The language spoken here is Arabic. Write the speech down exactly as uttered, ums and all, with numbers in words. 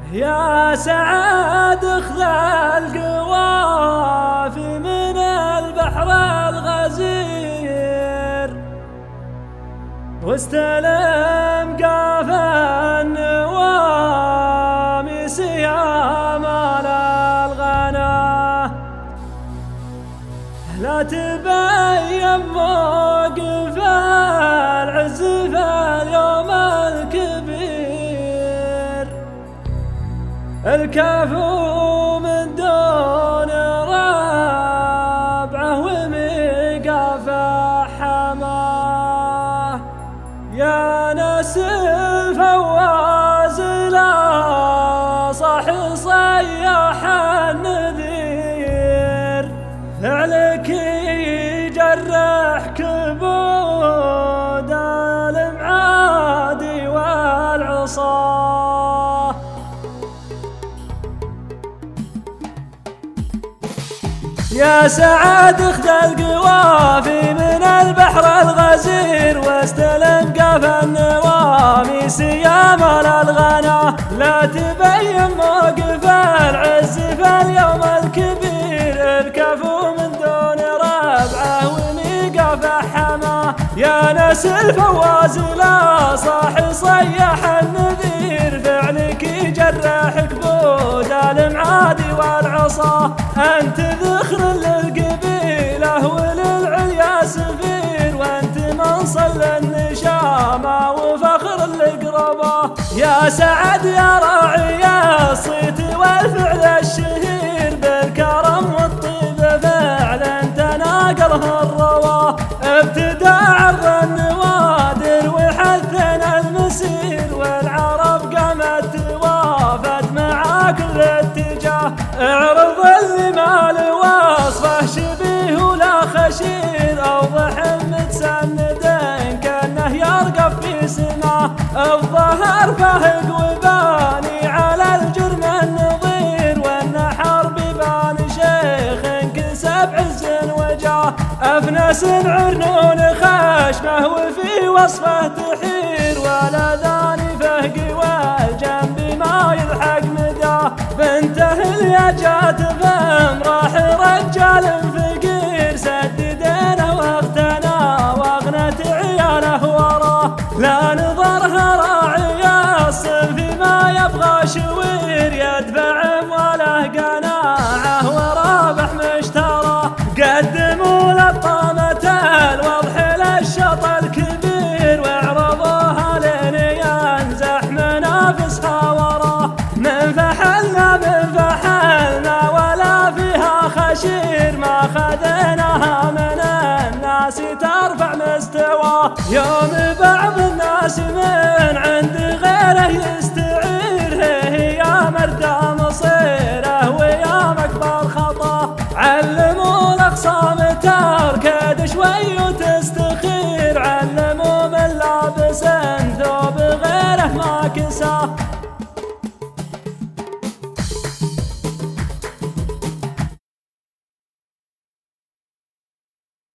يا سعاد اخذ القوافي من البحر الغزير واستلم قافا النوامي سيام الغنا. لا تبين موقف العز في اليوم الكبير، الكفو من دون ربعه وميقاف حماه. يا ناس الفواز لا صح صياح النذير، فعلك يجرح كبود المعادي والعصاه. يا سعاد اخذ القوافي من البحر الغزير واستلم قاف النوامي سيام الغنا. لا تبين موقف العز في اليوم الكبير، الكفو من دون ربعه وميقاف حماه. يا ناس الفواز لا صاح صياح النذير، فعلك يجرح كبود المعادي والعصا. انت ذخر للقبيله وللعليا سفير، وانت منصل للنشامه وفخر القربه. يا سعد يا راعي الصيت والفعل الشهير، بالكرم والطيب فعلا تناقله الرواه. ابتدى عرض النوادر وحثنا المسير، والعرب قامت توافد مع كل اتجاه. اعرض اللي ما له وصفه شبيه ولا خشير، اوضح متسند كانه يرقف في سماه. الظهر فهق وباني على الجرم النظير، والنحر ببان شيخ كسب عز وجاه. افنس عرنون خشمه وفي وصفه تحير، والاذان فهق والجنب ما يلحق مداه. بنته اللي جات فم راح رجال فقير، سددينه واغتنى واغنت عياله وراه. لا نظرها راعي الصنف ما يبغى شوير، يدفع امواله قناعه ورابح مشتراه. قدموا للطامة الوضح للشط الكبير، واعرضوها لين ينزح منافسها وراه. من فحلنا من فحلنا ولا فيها خشير، ما خذيناها من الناس ترفع مستوى. يوم بعض الناس من عند غيره يستعير، هي يا مردى مصيره ويا مكبر خطا. علموا الاخصام تركد شوي وتستخير، علموا من لابس ثوب غيره ما كساه.